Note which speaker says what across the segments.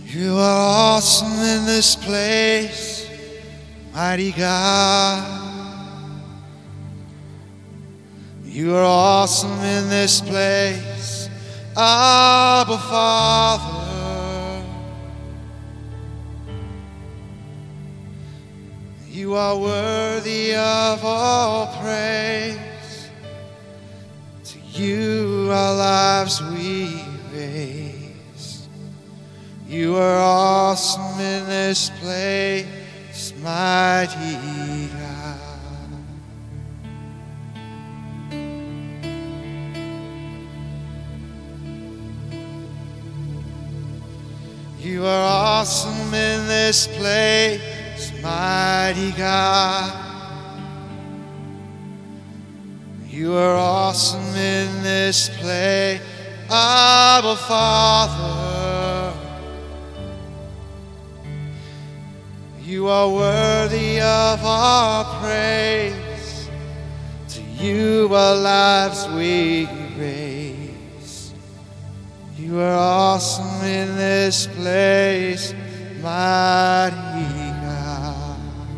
Speaker 1: You are awesome in this place, mighty God. You are awesome in this place, Abba Father. You are worthy of all praise. To you our lives we raise. You are awesome in this place, mighty God. You are awesome in this place, mighty God. You are awesome in this place, Abba Father. You are worthy of our praise. To you our lives we raise. You are awesome in this place, mighty God.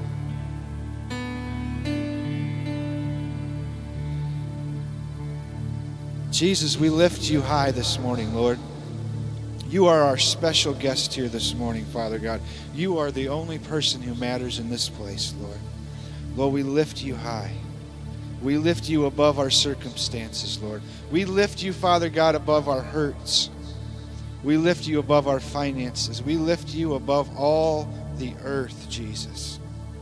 Speaker 1: Jesus, we lift you high this morning, Lord. You are our special guest here this morning, Father God. You are the only person who matters in this place, Lord. Lord, we lift you high. We lift you above our circumstances, Lord. We lift you, Father God, above our hurts. We lift you above our finances. We lift you above all the earth, Jesus.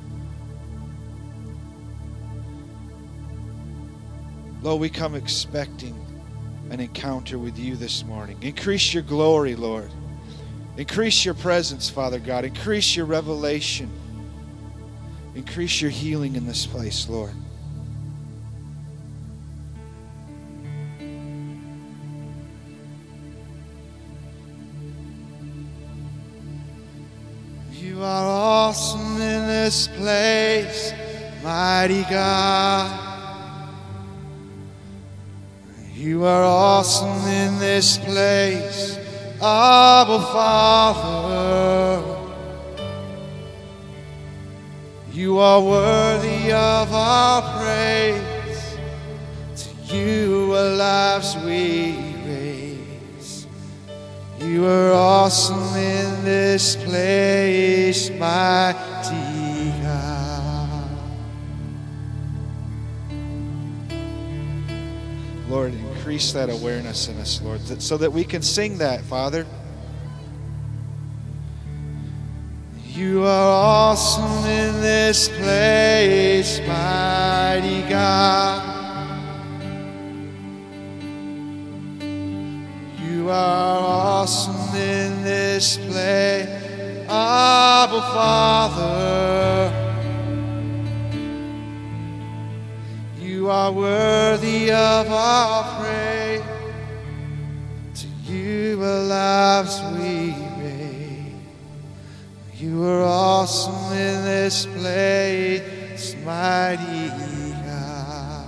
Speaker 1: Lord, we come expecting an encounter with you this morning. Increase your glory, Lord. Increase your presence, Father God. Increase your revelation. Increase your healing in this place, Lord. You are awesome in this place, mighty God. You are awesome in this place, Abba Father. You are worthy of our praise. To you our lives we raise. You are awesome in this place, mighty God. Lord, increase that awareness in us, Lord, so that we can sing that, Father. You are awesome in this place, mighty God. You are awesome in this place, Abba Father. You are worthy of our praise. To you our lives we raise. You are awesome in this place, mighty God.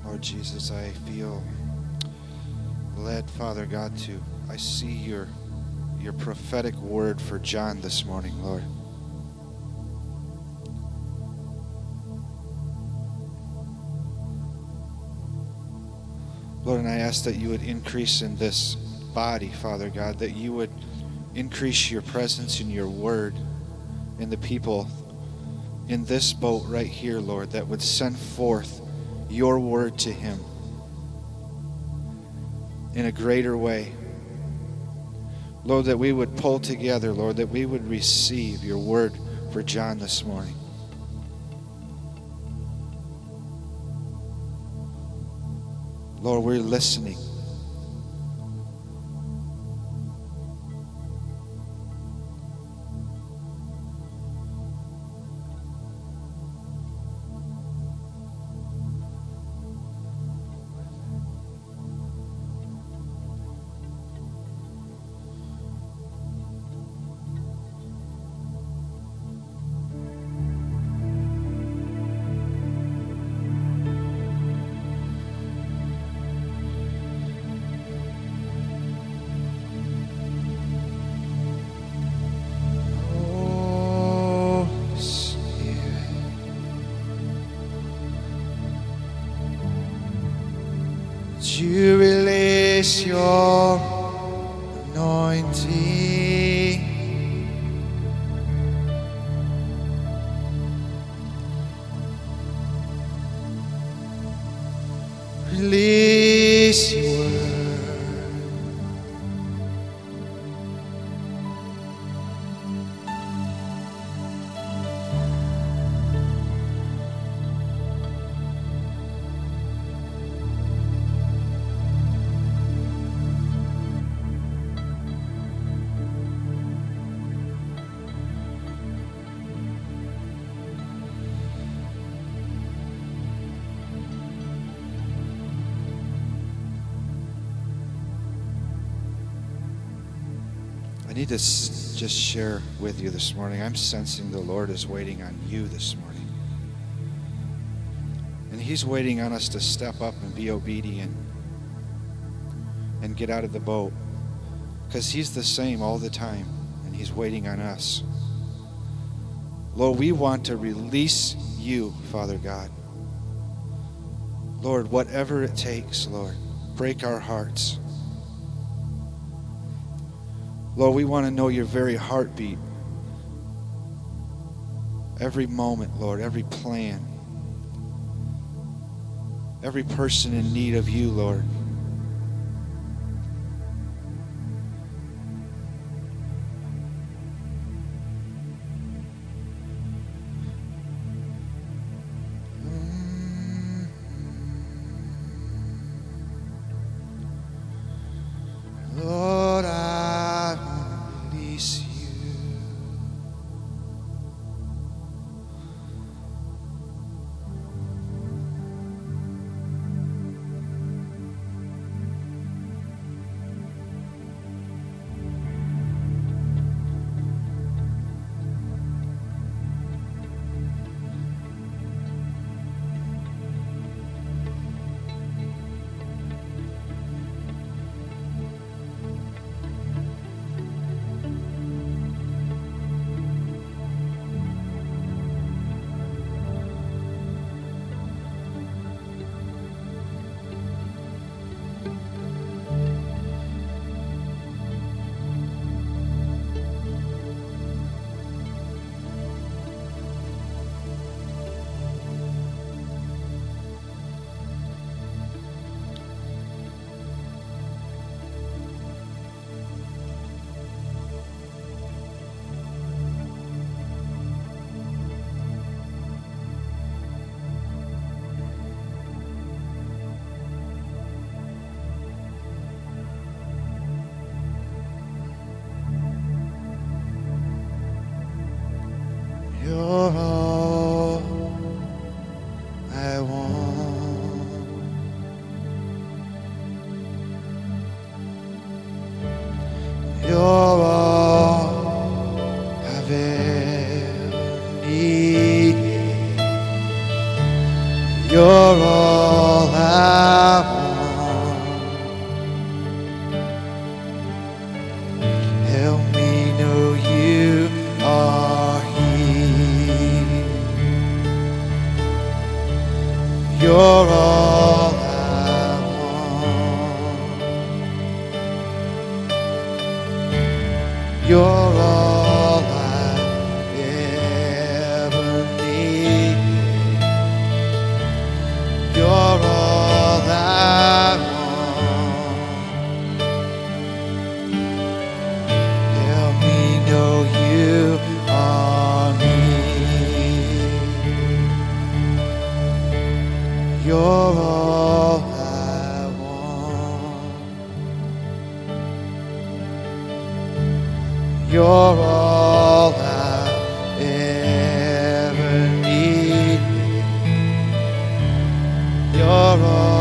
Speaker 1: Lord Jesus, I feel led, Father God, I see your prophetic word for John this morning, Lord. Lord, and I ask that you would increase in this body, Father God, that you would increase your presence in your word in the people in this boat right here, Lord, that would send forth your word to him in a greater way. Lord, that we would pull together, Lord, that we would receive your word for John this morning. Lord, we're listening. You release your anointing. Release your word. I need to just share with you this morning. I'm sensing the Lord is waiting on you this morning. And he's waiting on us to step up and be obedient and get out of the boat. Because he's the same all the time, and he's waiting on us. Lord, we want to release you, Father God. Lord, whatever it takes, Lord, break our hearts. Lord, we want to know your very heartbeat. Every moment, Lord, every plan. Every person in need of you, Lord. Lord, I release you. You're all I want. You're all I've ever needed. You're all all I want. Help me know you are here. You're all I want. You're all I ever needed. You're all I want. Help me know you are near. You're all I want. You're all I ever needed. You're all